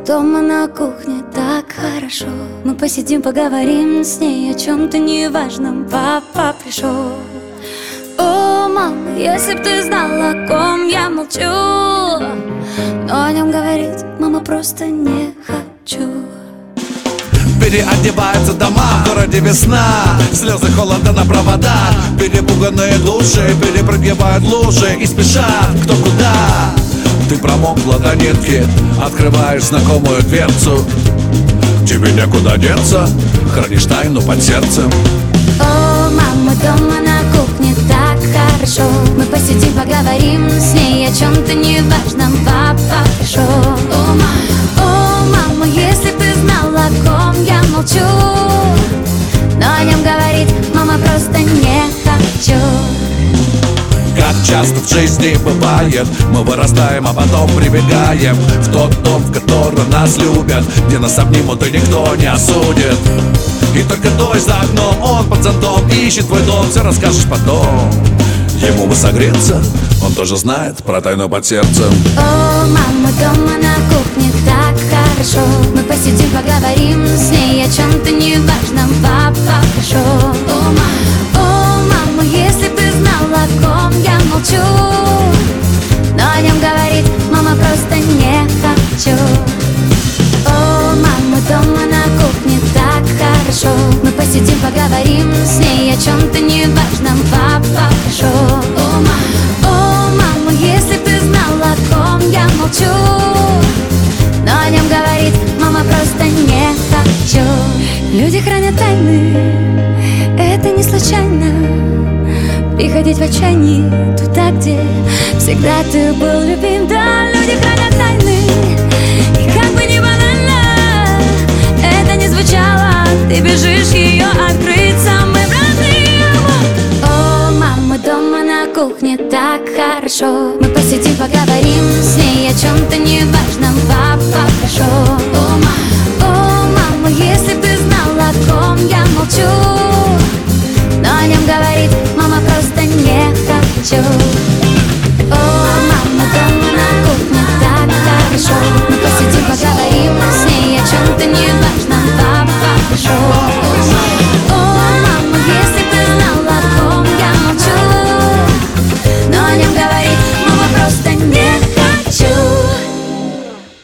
дома на кухне, так хорошо. Мы посидим, поговорим с ней о чем-то неважном. Папа пришел. О, мама, если б ты знала, о ком я молчу, но о нем говорить, мама, просто не хочу. Переодеваются дома, в городе весна, слезы холода на проводах. Перепуганные души перепрыгивают лужи и спешат кто куда. Ты промокла до нитки, открываешь знакомую дверцу. Тебе некуда деться, хранишь тайну под сердцем. О, мама, дома на кухне, так хорошо. Мы посидим, поговорим с ней о чем-то неважном. Папа пришел. О, мама, если б ты знала, о ком я молчу, но о нем говорить, мама, просто не хочу. Как часто в жизни бывает, мы вырастаем, а потом прибегаем в тот дом, в котором нас любят, где нас обнимут и никто не осудит. И только дождь за окном, он под зонтом ищет твой дом, все расскажешь потом. Ему бы согреться, он тоже знает про тайну под сердцем. О, мама, дома на кухне, так хорошо. Мы посидим, поговорим с ней о чем-то неважном. Папа пришел. О, мама, если б ты знала, о ком я молчу, но о нем говорить, мама, просто не хочу. О, мама, дома на кухне, так хорошо. Мы посидим, поговорим с ней о чем-то неважном. Папа пришел. О, мама, если б ты знала, о ком я молчу, но о нем говорить, мама, просто не хочу. Люди хранят тайны, это не случайно. Приходить в отчаянии туда, где всегда ты был любим. Да, люди хранят тайны, и как бы ни банально это не звучало, ты бежишь ее открыть самым родным. О, мама, дома на кухне, так хорошо. Мы посидим, поговорим с ней о чем-то неважном. Папа пришел. О, мама, если б ты знала, о ком я молчу, но о нем говорить, мама, просто не хочу.